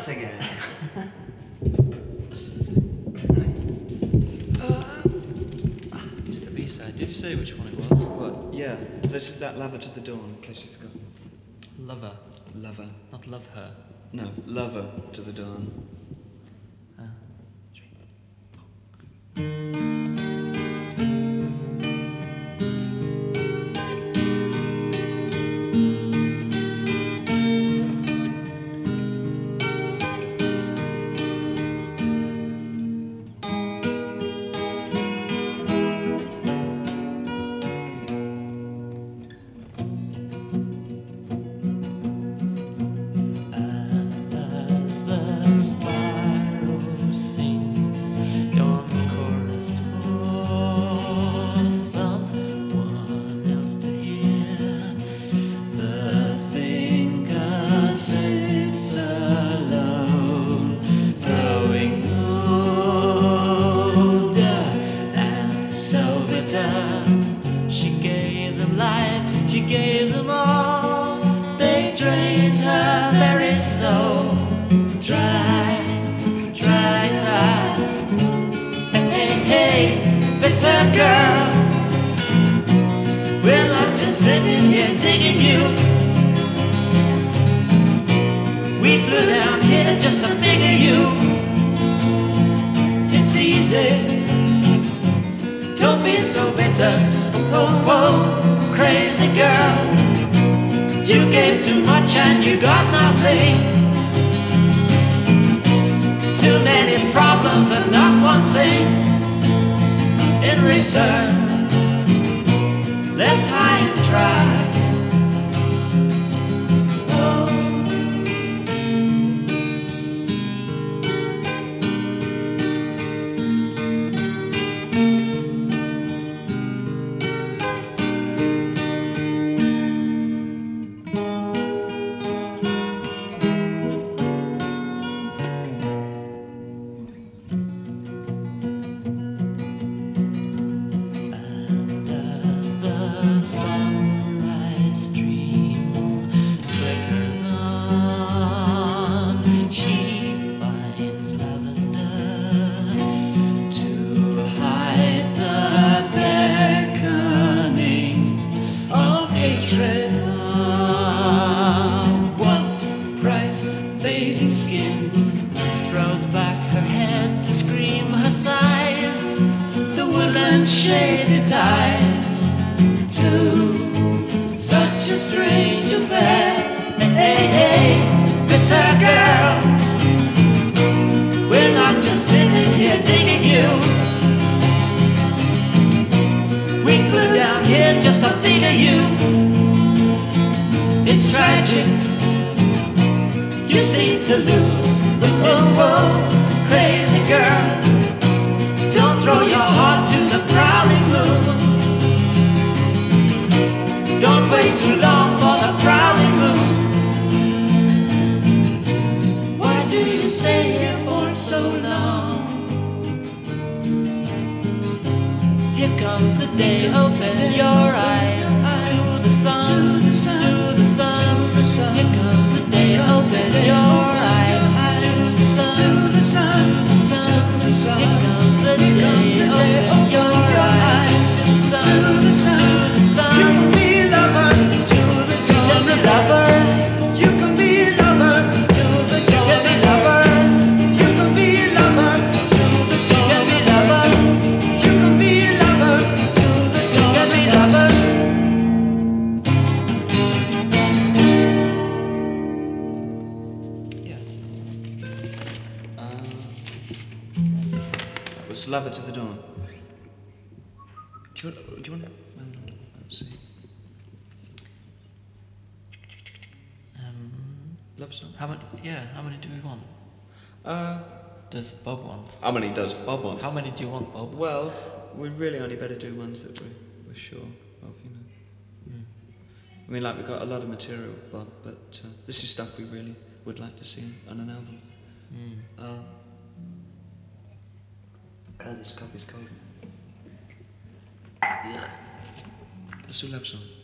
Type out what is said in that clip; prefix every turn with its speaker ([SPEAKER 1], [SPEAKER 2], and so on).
[SPEAKER 1] nuts again.
[SPEAKER 2] It's the B-side. Did you say which one it was?
[SPEAKER 1] What? Yeah, this is that Lover to the Dawn, in case you forgot.
[SPEAKER 2] Lover,
[SPEAKER 1] Lover.
[SPEAKER 2] not love her.
[SPEAKER 1] No, Lover to the Dawn.
[SPEAKER 3] She gave them life, she gave them all. They drained her very soul. Dry, dry, dry. Hey, hey, bitter girl, we're not just sitting here digging you. We flew down here just to figure you. It's easy. Don't be so bitter, oh, oh, crazy girl. You gave too much and you got nothing. Too many problems and not one thing in return. Left high and dry. The sunrise stream flickers on. She finds lavender to hide the beckoning of hatred. What price? Fading skin throws back her head to scream her sighs. The woodland shades its eyes to such a strange affair. Hey, hey, bitter girl, we're not just sitting here digging you. We flew down here just to figure you. It's tragic, you seem to lose. Whoa, whoa, crazy girl, don't throw your heart to the prowling moon. Don't wait too long for the prowling moon. Why do you stay here for so long? Here comes the day, open your eyes to the sun, to the sun. Here comes the day, open your eyes to the sun, to the sun. Here comes the day, open your eyes to the sun, to the sun. You can be lover to the dawn. You can be lover. You can be lover to the dawn. You can be lover. You can be lover to the dawn. You can be lover. You can be lover to the dawn. You can be lover.
[SPEAKER 1] Yeah. That was Lover to the Dawn. Do you want to? Let's see. Love song.
[SPEAKER 2] How many? Yeah, how many do we want? Does Bob want?
[SPEAKER 1] How many does Bob want?
[SPEAKER 2] How many do you want, Bob?
[SPEAKER 1] Well, we really only better do ones that we're sure of, you know. I mean, like, we've got a lot of material, Bob, but this is stuff we really would like to see on an album. This copy's cold. Let's do Love Song.